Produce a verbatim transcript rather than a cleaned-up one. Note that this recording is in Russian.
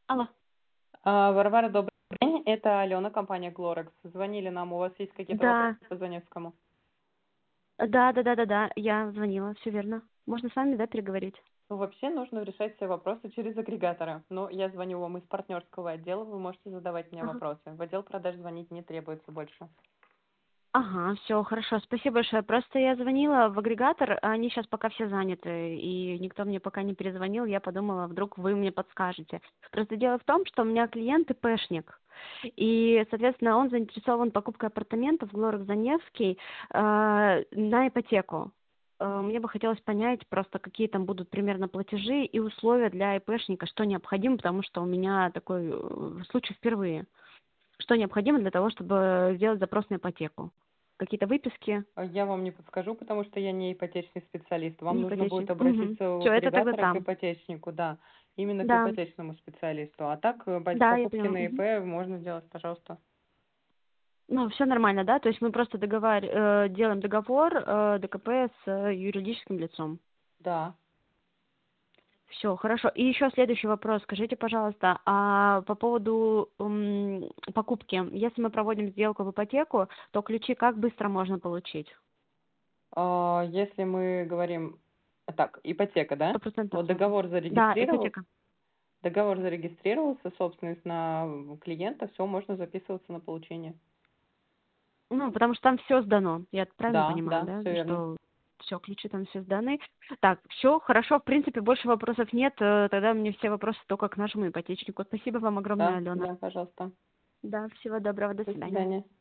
Алло. А, Варвара, добрый день. Это Алена, компания Glorex. Звонили нам. У вас есть какие-то вопросы Да, по Заневскому? да, да, да, да, да, я звонила, все верно. Можно с вами, да, переговорить? Ну, вообще нужно решать все вопросы через агрегатора. Но я звоню вам из партнерского отдела, вы можете задавать мне Ага. вопросы. В отдел продаж звонить не требуется больше. Ага, все, хорошо, спасибо большое. Просто я звонила в агрегатор, а они сейчас пока все заняты, и никто мне пока не перезвонил. Я подумала, вдруг вы мне подскажете. Просто дело в том, что у меня клиент ИПшник, и, соответственно, он заинтересован покупкой апартаментов в Глорах Заневский э, на ипотеку. Э, Мне бы хотелось понять просто, какие там будут примерно платежи и условия для ИПшника, что необходимо, потому что у меня такой э, случай впервые. Что необходимо для того, чтобы сделать запрос на ипотеку? Какие-то выписки, А Я вам не подскажу, потому что я не ипотечный специалист. Вам не нужно будет ипотечный. Угу. обратиться у Все, это тогда агрегатора к там. ипотечнику, да, именно к Да, ипотечному специалисту. А так, э, по- да, я покупки поняла. на Мгм. ИП можно сделать, пожалуйста. Ну, все нормально, да? То есть мы просто договар... э, делаем договор э, ДКП с э, юридическим лицом. Да. Все, хорошо. И еще следующий вопрос. Скажите, пожалуйста, а по поводу м, покупки, если мы проводим сделку в ипотеку, то ключи как быстро можно получить? А, Если мы говорим... Так, ипотека, Сто да? процентов Вот договор Да, зарегистрировался. ипотека. Договор зарегистрировался, собственность на клиента, все, можно записываться на получение. Ну, потому что там все сдано. Я правильно Да, понимаю, да, да? все верно. Что все, ключи там все сданы. Так, все хорошо. В принципе, больше вопросов нет. Э, Тогда мне все вопросы только к нашему ипотечнику. Спасибо вам огромное, Да, Алена. да, пожалуйста. Да, всего доброго, до До свидания. свидания.